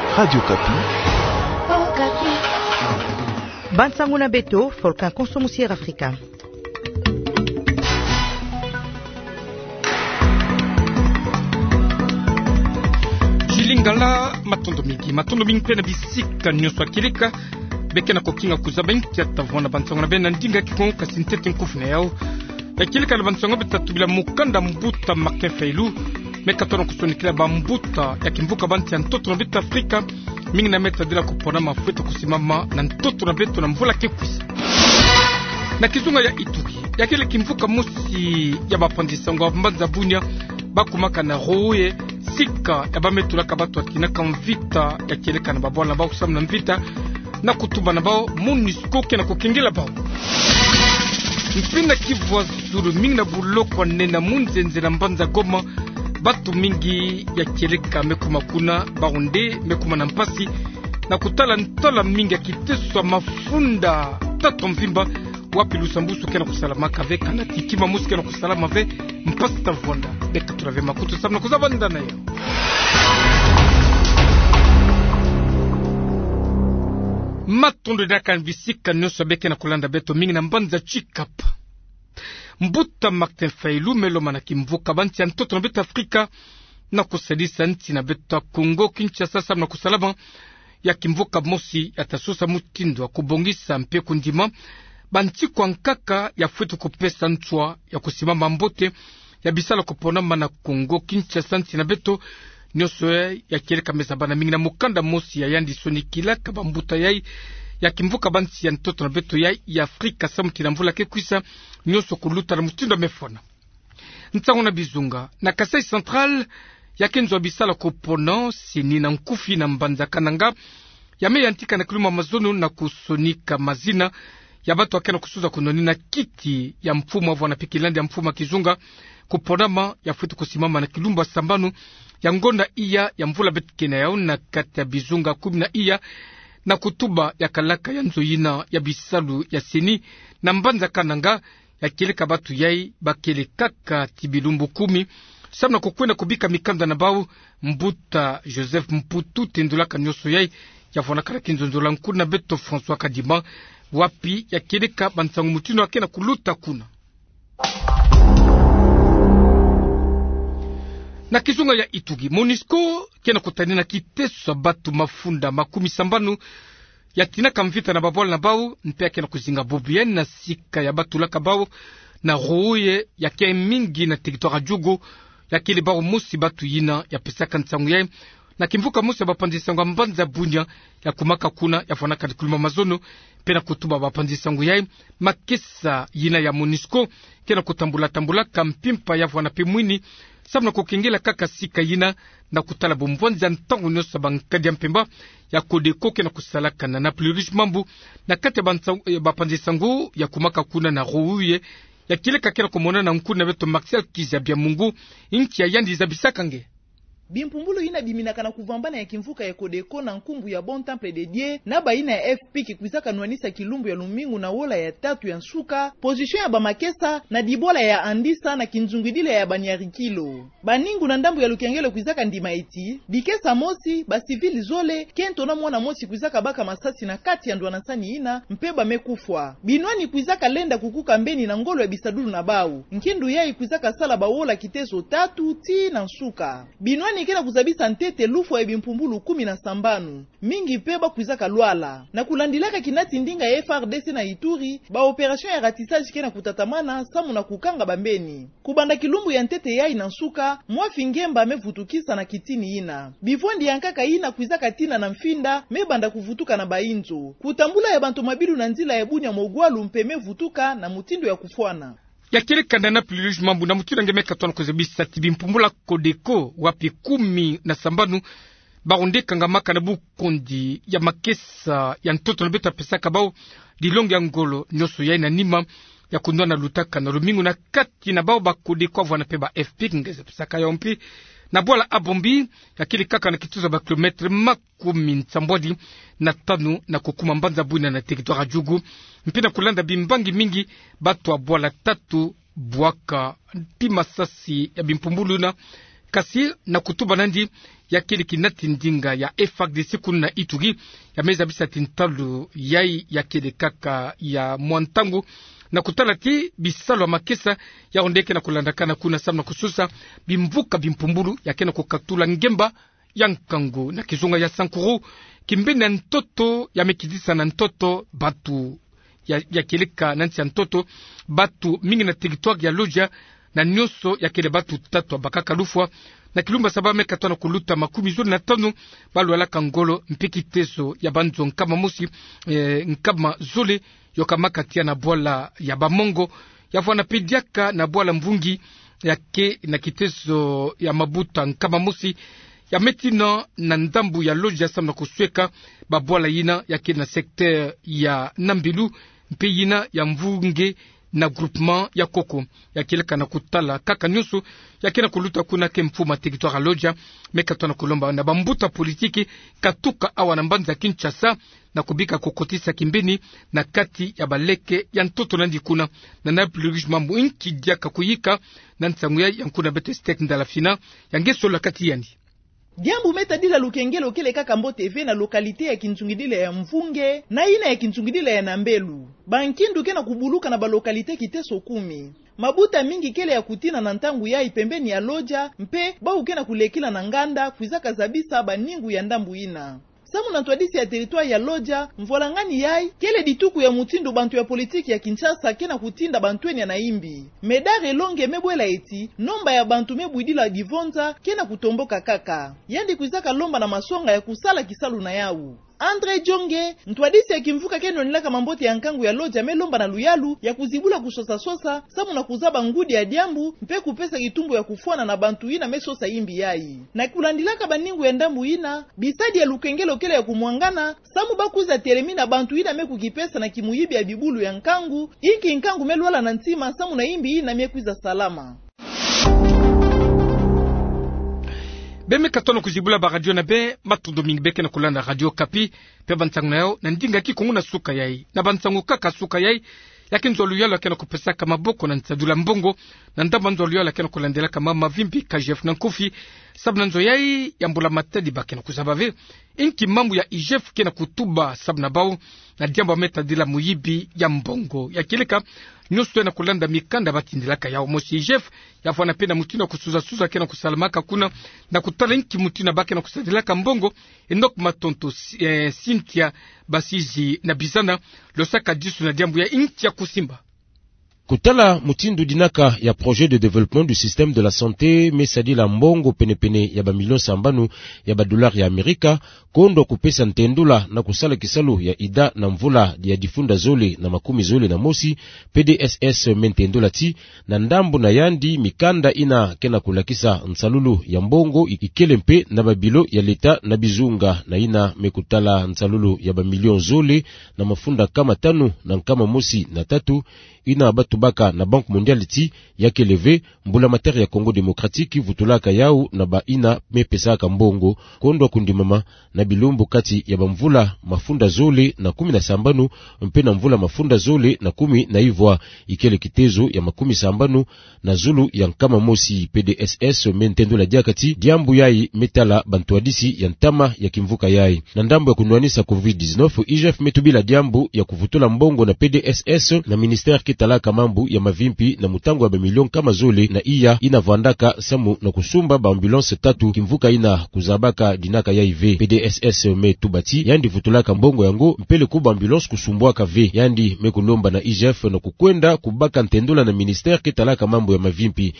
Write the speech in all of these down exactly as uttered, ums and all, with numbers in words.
Radio Kapi. Oh, Kapi. Bansanguna Beto, Volcan Consomusier Africa. Jilingala matondo mingi, matondo mingi pena bisika nyoswa kilika beke na kokinga kuzaba inki atavona bansanguna bena ndinga kikongo kasintete nkufune yao. Ya kilika na bansanguna betatu bila mukanda mbuta Martin Fayulu. Meka tono kusonikila ba mbuta ya kimvuka banti ya ntoto na beta Afrika. Mingi na meta dila kupona mafueta kusimama na ntoto na beto na mvula kekwisa. Na kizunga ya Ituri, ya kile kimvuka musi ya bapandisango wa mbanza bunya, bakumaka na roye, sika ya bametula kabatu wa kinaka mvita ya kileka na babuwa na bao kusamu na mvita, na kutuba na bao MONUSCO kena kukengela bao. Mpina kivwa zuru mingi na buloko nena munzenze na mbanza Goma, batu mingi ya kileka mekuma kuna, baunde mekuma na mpasi, na kutala ntala mingi ya kiteswa mafunda tato mvimba, wapi lusambusu kena kusalamaka veka na tikima musi kena kusalama ve mpasi tavonda beka turave makutu sabna kuzabanda na yo. Matondo daka nvisika nyosa beke na kulanda beto mingi na mbanza chikapa. Mbuta Martin Fayulu meloma na kimvuka banti ya ntoto na beta Afrika na kusadisa nti na beta Kongo Kinshasa sabna kusalama ya kimvuka mosi yatasusa mutindo wa kubongisa mpe kundima banti kwa nkaka ya fuetu kupesa nchwa ya kusimama mbote ya bisala kuponama na Kongo Kinshasa nti na beto nyoso ya kireka mezabana mingi na mukanda mosi ya yandi sonikila kabambuta yai ya kimvuka banti ya ntoto na beto yai ya Afrika samuti na mvula kekwisa nyoso kuluta na mutindo mefona. Ntango na bizunga na Kasai Central ya kenzo bisala kupona sini na nkufi na mbanza kananga ya me yantika na kiluma mazono na kusonika mazina ya batu wakena kusuza kunoni na kiti ya mfumo wa wanapikilandi ya mfumo kizunga kuponama ya fuetu kusimama na kilumba sambanu ya ngonda iya ya mvula betkena yao na kati ya bizunga kumi na iya na kutuba ya kalaka ya nzoyina ya bisalu ya seni na mbanza kananga ya kileka batu yai bakele kaka tibilumbu kumi sabna kukwenda kubika mikanda na bau mbuta Joseph Mputu tendulaka nyoso yai ya fonakala kinzonzola nkuru na beto François Kadima wapi ya kileka bansangu mutino wakena kuluta kuna. Na kizunga ya Ituri, MONUSCO kena kutanina kiteso batu mafunda makumi sambanu ya tinaka mvita na babola na bau mpea kena kuzinga bobien na sika ya batu laka bau na rouye ya kia mingi na territoire jugo ya kili bau musi batu yina ya pesaka nsangu ya na kimvuka musi ya bapandisangu mbanza bunya ya kumaka kuna ya fonaka dikulima mazono pena kutuba bapandisangu ya makesa yina ya MONUSCO kena kutambula tambula kampimpa ya wana pimwini sabna kukengela kaka sika yina na kutala bombwanza ntangu nyosa bankadi ya mpemba ya kodeko kena kusalaka na na plurish mambu na kate bapandisangu ya kumaka kuna na rouye ya kileka kena kumona na nkuna beto Martial Kizabia Mungu inchi ya yandi zabisaka nge. Bimpumbulo ina biminaka na kuvambana ya kimvuka ya Kodeko na nkumbu ya Bon Temple de Dieu na baina ya F P kikwizaka nwanisa kilumbu ya lumingu na wola ya tatu ya nsuka position ya bamakesa na dibola ya andisa na kinzungidile ya banyarikilo baningu na ndambu ya lukengele kwizaka ndima eti bikesa mosi basivili zole kento na mwana mosi kwizaka baka masasi na kati ya ndwanasani ina mpeba mekufwa binwani kwizaka lenda kukuka mbeni na ngolo ya bisadulu na bau nkindu yai kwizaka sala bawola kiteso tatu ti na nsuka binwani kena kuzabisa ntete lufu ya bimpumbulu kumi na sambanu mingi peba kwizaka lwala na kulandilaka kinati ndinga ya F R D C na Ituri ba operation ya ratissage kena kutatamana samu na kukanga bambeni kubanda kilumbu ya ntete yai na nsuka mwafi ngemba mevutukisa na kitini ina bivondi yankaka ina kwizaka tina na mfinda mebanda kuvutuka na bainzo kutambula ya bantu mabilu na nzila ya bunya mogwalu mpeme vutuka na mutindo ya kufuana ya kile kandana plurish mambu na mutira ngemeka twana kuzebisa tibimpumbula Kodeko wapi kumi na sambanu baronde kangamaka na bukondi ya makesa ya ntoto na beta pesaka bao dilongi ya ngolo nyoso ya ina nima ya kundwa na lutaka na lumingu na kati na bao ba Kodeko avwana peba F P ngeze pesaka yompi na bola abombi ya kile kaka na kituza ba kilometre makumi nsambwadi na tanu na kukuma mbanza buina na territoire jugu mpina kulanda bimbangi mingi batu wa bola tatu buaka tima sasi ya bimpumbuluna kasi na kutuba nandi ya kile kinati ndinga ya F A R D C kuna Ituri ya meza bisa tintalu yai ya kile kaka ya mwantangu na kutala ti bisalo makesa ya ondeke na kulandakana kuna samna kususa bimvuka bimpumbulu ya kena kukatula ngemba ya nkangu na kizunga ya Sankuru kimbene ntoto ya mekidisa na ntoto batu ya, ya kilika nanti ya ntoto batu mingi na territoire ya Loja na nyoso ya kile batu tatu bakaka lufwa na kilumba saba meka tano kuluta makumi zuri na tano balu alaka ngolo mpiki teso ya banzo nkama musi e, nkama zole yokamaka tia na bola ya bamongo ya fwana pediaka na bola mvungi ya ke na kiteso ya mabuta nkama musi ya metina na ndambu ya Loja samna kusweka babola yina ya ke na sekter ya Nambilu mpe yina ya mvunge na groupement ya Koko ya kileka na kutala kaka nyusu ya kena kuluta kuna ke mfuma territoire Loja meka tona kulomba na bambuta politiki katuka awa na mbanza Kinshasa na kubika kokotisa kimbeni na kati ya baleke ya ntoto nandi kuna na na plurigement mwinki diaka kuyika na ntsangu ya yankuna bete stek ndala fina ya ngeso la kati yandi. Diambu meta dila lukengelo kele kaka mbo T V na lokalite ya Kinchungidile ya Mvunge na ina ya Kinchungidile ya Nambelu. Bankindu kena kubuluka na balokalite kiteso kumi. Mabuta mingi kele ya kutina na ntangu ya ipembeni ya Loja mpe bau kena kulekila na nganda kuizaka zabisa baningu ya ndambu ina. Samu na twadisi ya territoire ya Loja mvolangani yai kele dituku ya mutindo bantu ya politiki ya Kinshasa kena kutinda bantweni ya naimbi. Medare longe mebwela eti nomba ya bantu mebwidila divonza kena kutomboka kaka. Yandi kuizaka lomba na masonga ya kusala kisalu na yau. Andre Jonge, ntwadisi ya kimvuka keno nilaka mambote ya nkangu ya Loja melomba na luyalu ya kuzibula kusosa sosa, samu na kuzaba ngudi ya diambu, mpe kupesa kitumbu ya kufuana na bantu ina mesosa imbi yai. Na kulandilaka baningu ya ndambu ina, bisadi ya lukengelo kele ya kumwangana, samu bakuza teremi na bantu ina meku kipesa na kimuyibi ya bibulu ya nkangu, inki nkangu meluala na ntima, samu na imbi ina mekuiza salama. Beme katono kuzibula ba radio na be matundo mingi beke na kulanda Radio Kapi pe bantangu na yao na ndinga ki konguna suka yai na bantangu kaka suka yai lakini nzolu yalo kena kupesa kama boko na ntsadula mbongo na ndamba nzolu yalo kena kulandela kama mavimbi K G F na nkufi sabna nzo yai yambula matadi ba kena kusabave inki mambu ya I G F kena kutuba sabna bao na diamba meta dila muyibi ya mbongo ya kileka nyusto na kulanda mikanda batindilaka yao mosi I G F ya fwana pena mutina kusuza suza kena kusalamaka kuna na kutala inki mutina bake na kusadilaka mbongo enok matonto eh, Cynthia Basizi na Bizana losaka disu na diambu ya inki ya kusimba. Kutala mutindu dinaka ya projet de développement du système de la santé mesadi la mbongo penepene ya ba million sambanu ya ba dollars ya Amerika kondo kupesa ntendula na kusala kisalu ya ida na mvula ya difunda zole na makumi zole na mosi P D S S mentendula ti na ndambu na yandi mikanda ina kena kulakisa nsalulu ya mbongo ikelempe na babilo ya leta na bizunga na ina mekutala nsalulu ya ba million zole na mafunda kama tanu na kama mosi na tatu ina batu baka na Banque Mondiale ti yake leve mbula materi ya Congo Demokratiki vutulaka yau na ba ina mepesaka mbongo kondo kundimama na bilumbu kati ya bamvula mafunda zole na kumi na sambanu mpe na mvula mafunda zole na kumi na ivwa ikele kitezo ya makumi sambanu na zulu ya nkama mosi P D S S mentendo la diakati diambu yai metala bantuadisi ya ntama ya kimvuka yai na ndambu ya kunuanisa COVID dix-neuf I G F metubila diambu ya kuvutula mbongo na P D S S na ministère kitalaka mambu ya mavimpi na mutango ya bamilion kama zole na iya ina vandaka samu na kusumba ba ambulance tatu kimvuka ina kuzabaka dinaka ya I V P D S S me tubati yandi vutulaka mbongo yango mpele kuba ambulance kusumbwaka V yandi mekulomba na I G F na kukwenda kubaka ntendula na ministère kitalaka mambu ya mavimpi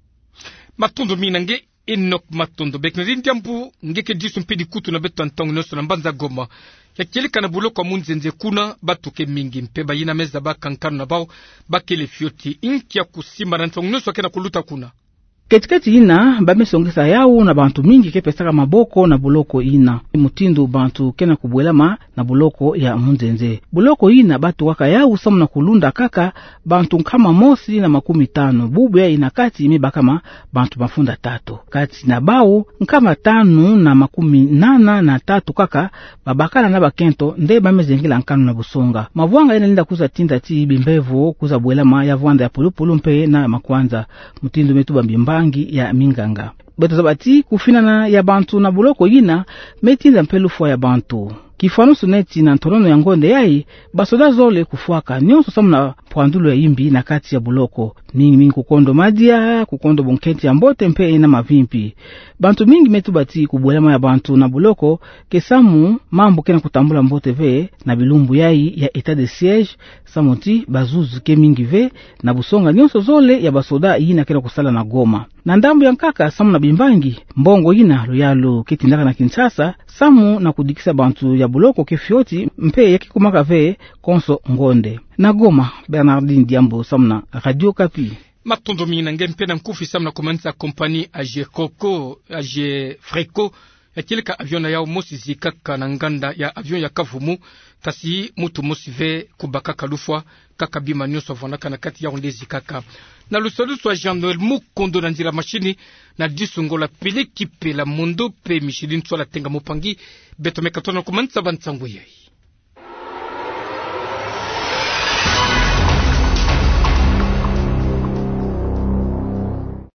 matondo minange Enoch matondo bek na rindiambu ngeke disu mpedi kutu na beto antongo noso na mbanza Goma ya kilika na bulo kwa munzenze kuna batuke mingi mpeba yina meza baka nkano na bao bakele fioti inki ya kusimba na antongo noso kena kuluta kuna Ketiketi ina bamesongesa yao na bantu mingi kepesaka maboko na buloko ina mutindu bantu kena kubwelama na buloko ya munzenze buloko ina batu waka yao samu na kulunda kaka bantu kama mosi na makumi tano bubu ya ina kati imeba kama bantu mafunda tatu kati na bao nkama tanu na makumi nana na tatu kaka babakana na bakento nde bamezengila nkano na busonga mavuanga ina linda kuza tinda ti bimbevo kuza bwelama ya vwanda ya pulupulu mpe na makwanza mutindu metuba mbimba bangi ya minganga. Beto zabati kufinana ya bantu na buloko yina metinza mpelufwa ya bantu. Kifano suneti na ntorono ya ngonde yai, basoda zole kufuaka nyonso samu na pwandulo ya imbi na kati ya buloko. Mingi mingi kukondo madia, kukondo bunketi ya mbote mpe ina mavimpi. Bantu mingi metu bati kubwelema ya bantu na buloko, kesamu mambo kena kutambula mbote ve na bilumbu yai ya etat de siege, samuti bazuzu ke mingi ve na busonga nyonso zole ya basoda yina kena kusala na Goma. Na ndambu ya nkaka samu na bimbangi, mbongo yina luyalo kitindaka na Kinshasa, samu na kudikisa bantu ya buloko kefioti mpe yakikumaka ve konso ngonde. Na Goma, Bernardine Diambo samna Radio Kapi. Matondo mina ngempe na mkufi samna komanza kompani aje Koko, aje Freko, ya kilika avion na yao mosi zikaka na nganda ya avion ya Kavumu, kasi mutu mosi ve kubaka kalufwa, kaka bima nyoso vanaka na kati ya onde zikaka. Na lusalusu wa Jean-Noël Mukondo na njila machini, na disungo la pele kipe la mundo pe Michelin so la tenga mopangi, beto mekatona kumanza bantangu yai.